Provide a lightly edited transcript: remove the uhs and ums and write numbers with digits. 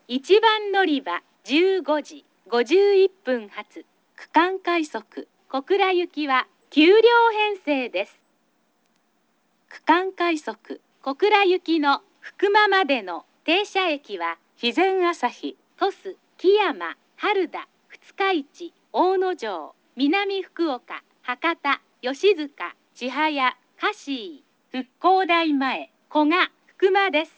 1番乗り場15時51分発区間快速小倉行きは9両編成です。区間快速小倉行きの福間までの停車駅は肥前旭、鳥栖、木山、原田、二日市、大野城、南福岡、博多、吉塚、千早、香椎、復興台前、古賀、福間です。